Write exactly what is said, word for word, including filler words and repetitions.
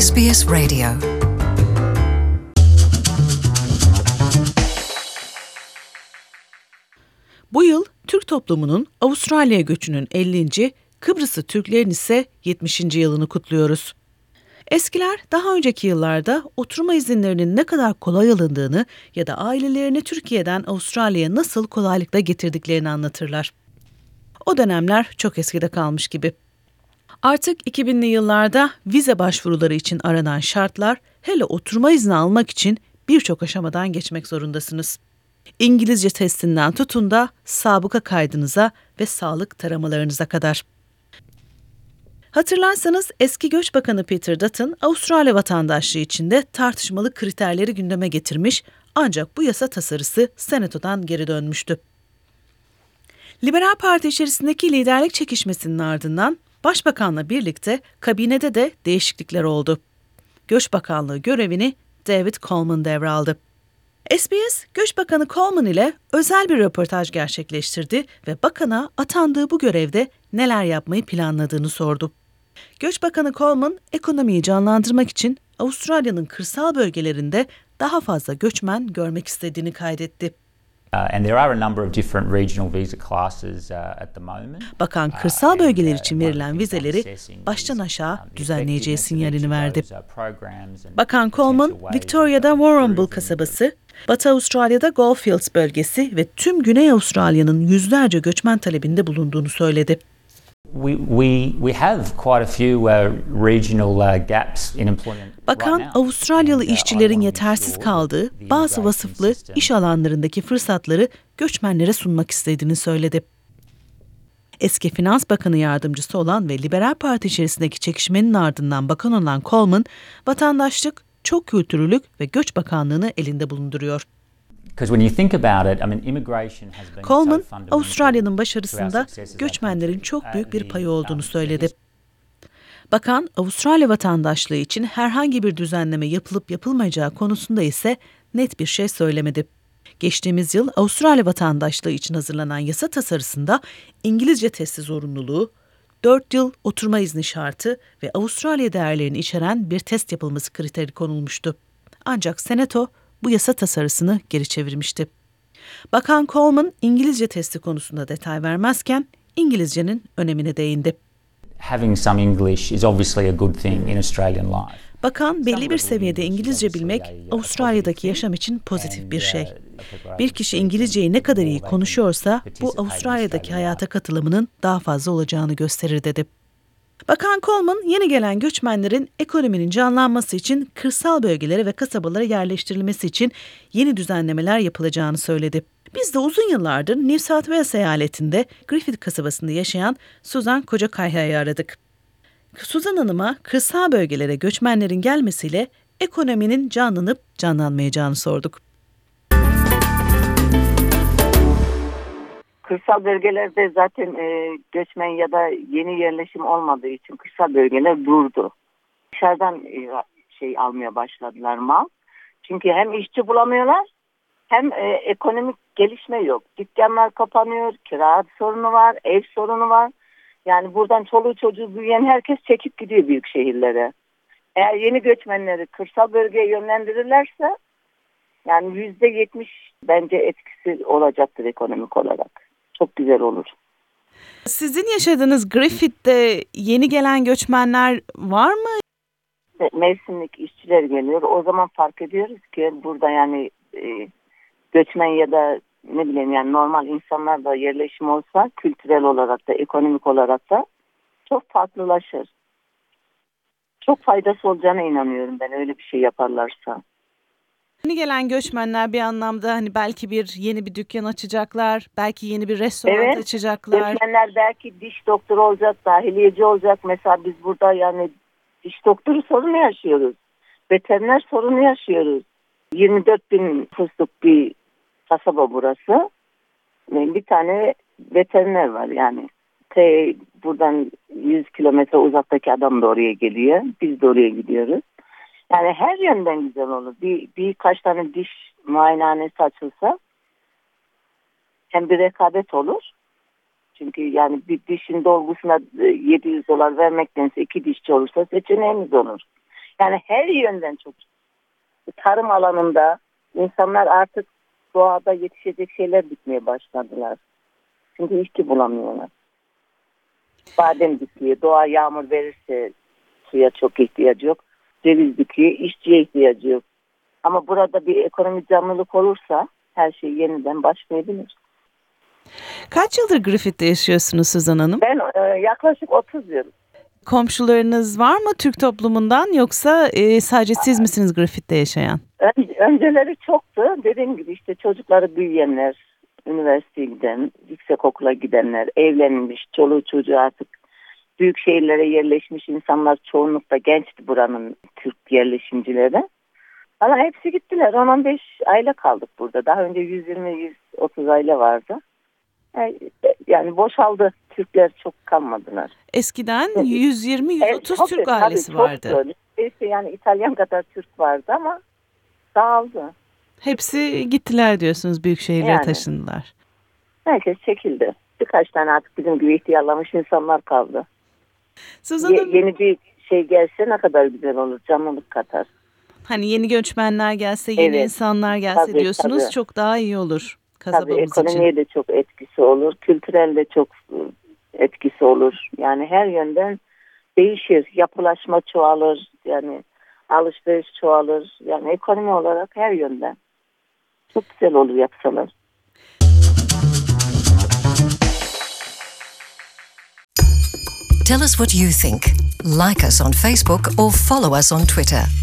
S B S Radio. Bu yıl Türk toplumunun Avustralya'ya göçünün ellinci, Kıbrıslı Türklerin ise yetmişinci yılını kutluyoruz. Eskiler daha önceki yıllarda oturma izinlerinin ne kadar kolay alındığını ya da ailelerini Türkiye'den Avustralya'ya nasıl kolaylıkla getirdiklerini anlatırlar. O dönemler çok eskide kalmış gibi. Artık iki binli yıllarda vize başvuruları için aranan şartlar, hele oturma izni almak için birçok aşamadan geçmek zorundasınız. İngilizce testinden tutun da sabıka kaydınıza ve sağlık taramalarınıza kadar. Hatırlarsanız eski Göç Bakanı Peter Dutton, Avustralya vatandaşlığı için de tartışmalı kriterleri gündeme getirmiş, ancak bu yasa tasarısı Senato'dan geri dönmüştü. Liberal Parti içerisindeki liderlik çekişmesinin ardından Başbakanla birlikte kabinede de değişiklikler oldu. Göç Bakanlığı görevini David Coleman devraldı. S B S, Göç Bakanı Coleman ile özel bir röportaj gerçekleştirdi ve bakana atandığı bu görevde neler yapmayı planladığını sordu. Göç Bakanı Coleman, ekonomiyi canlandırmak için Avustralya'nın kırsal bölgelerinde daha fazla göçmen görmek istediğini kaydetti. Bakan, kırsal bölgeler için verilen vizeleri baştan aşağı düzenleyeceği sinyalini verdi. Bakan Coleman, Victoria'da Warrnambool kasabası, Batı Avustralya'da Goldfields bölgesi ve tüm Güney Avustralya'nın yüzlerce göçmen talebinde bulunduğunu söyledi. We, we, we have quite a few uh, regional uh, gaps in employment. Bakan, Avustralyalı işçilerin yetersiz kaldığı bazı vasıflı iş alanlarındaki fırsatları göçmenlere sunmak istediğini söyledi. Eski Finans Bakanı yardımcısı olan ve Liberal Parti içerisindeki çekişmenin ardından bakan olan Coleman, vatandaşlık, çok kültürlülük ve göç bakanlığını elinde bulunduruyor. Coleman, Avustralya'nın başarısında göçmenlerin çok büyük bir payı olduğunu söyledi. Bakan, Avustralya vatandaşlığı için herhangi bir düzenleme yapılıp yapılmayacağı konusunda ise net bir şey söylemedi. Geçtiğimiz yıl Avustralya vatandaşlığı için hazırlanan yasa tasarısında İngilizce testi zorunluluğu, dört yıl oturma izni şartı ve Avustralya değerlerini içeren bir test yapılması kriteri konulmuştu. Ancak Senato bu yasa tasarısını geri çevirmişti. Bakan Coleman, İngilizce testi konusunda detay vermezken İngilizcenin önemine değindi. Having some English is obviously a good thing in Australian life. Bakan, belli bir seviyede İngilizce bilmek Avustralya'daki yaşam için pozitif bir şey. Bir kişi İngilizceyi ne kadar iyi konuşuyorsa bu Avustralya'daki hayata katılımının daha fazla olacağını gösterir dedi. Bakan Coleman, yeni gelen göçmenlerin ekonominin canlanması için kırsal bölgelere ve kasabalara yerleştirilmesi için yeni düzenlemeler yapılacağını söyledi. Biz de uzun yıllardır New South Wales eyaletinde Griffith kasabasında yaşayan Suzan Kocakayha'yı aradık. Suzan Hanım'a kırsal bölgelere göçmenlerin gelmesiyle ekonominin canlanıp canlanmayacağını sorduk. Kırsal bölgelerde zaten e, göçmen ya da yeni yerleşim olmadığı için kırsal bölgeler durdu. Dışarıdan e, şey almaya başladılar mal. Çünkü hem işçi bulamıyorlar hem e, ekonomik gelişme yok. Dükkanlar kapanıyor, kira sorunu var, ev sorunu var. Yani buradan çoluğu çocuğu büyüyen herkes çekip gidiyor büyük şehirlere. Eğer yeni göçmenleri kırsal bölgeye yönlendirirlerse yani yüzde yetmiş bence etkisi olacaktır ekonomik olarak. Çok güzel olur. Sizin yaşadığınız Griffith'te yeni gelen göçmenler var mı? Mevsimlik işçiler geliyor. O zaman fark ediyoruz ki burada yani e, göçmen ya da ne bileyim yani normal insanlar da yerleşim olsa kültürel olarak da ekonomik olarak da çok farklılaşır. Çok faydası olacağına inanıyorum ben öyle bir şey yaparlarsa. Yeni gelen göçmenler bir anlamda hani belki bir yeni bir dükkan açacaklar, belki yeni bir restoran evet, açacaklar. Göçmenler belki diş doktoru olacak, dahiliyeci olacak. Mesela biz burada yani diş doktoru sorunu yaşıyoruz. Veteriner sorunu yaşıyoruz. yirmi dört bin nüfusluk bir kasaba burası. Bir tane veteriner var yani. Te, buradan yüz kilometre uzaktaki adam da oraya geliyor. Biz de oraya gidiyoruz. Yani her yönden güzel olur. Bir, birkaç tane diş muayenehanesi açılsa hem bir rekabet olur. Çünkü yani bir dişin dolgusuna yedi yüz dolar vermektense iki dişçi olursa seçeneğimiz olur. Yani her yönden çok. Tarım alanında insanlar artık doğada yetişecek şeyler dikmeye başladılar. Çünkü işçi bulamıyorlar. Badem dikiyor. Doğa yağmur verirse suya çok ihtiyacı yok. Ceviz dikiyor. İşçiye ihtiyacı yok. Ama burada bir ekonomik canlılık olursa her şey yeniden başlayabilir. Kaç yıldır Griffith'te yaşıyorsunuz Suzan Hanım? Ben e, yaklaşık otuz yıl. Komşularınız var mı Türk toplumundan yoksa e, sadece siz misiniz Griffith'te yaşayan? Ön, önceleri çoktu. Dediğim gibi işte çocukları büyüyenler, üniversiteye giden, yüksekokula gidenler, evlenmiş, çoluğu çocuğu artık büyük şehirlere yerleşmiş insanlar çoğunlukla gençti buranın Türk yerleşimcileri. Ama hepsi gittiler. on on beş aile kaldık burada. Daha önce yüz yirmi yüz otuz aile vardı. Yani boşaldı. Türkler çok kalmadılar. Eskiden yüz yirmi yüz otuz evet, Türk tabii, ailesi tabii, vardı. İşte yani İtalyan kadar Türk vardı ama dağıldı. Hepsi gittiler diyorsunuz, büyük şehirlere yani taşındılar. Herkes çekildi. Birkaç tane artık bizim gibi ihtiyarlamış insanlar kaldı. Ye- yeni bir şey gelse ne kadar güzel olur. Canlılık katar. Hani yeni göçmenler gelse, yeni evet, insanlar gelse tabii, diyorsunuz tabii. Çok daha iyi olur kasabamız tabii, için. Ekonomiye de çok etkisi olur. Kültürel de çok etkisi olur. Yani her yönden değişir. Yapılaşma çoğalır. Yani alışveriş çoğalır. Yani ekonomi olarak her yönden. Çok güzel olur yapsalar. Tell us what you think. Like us on Facebook or follow us on Twitter.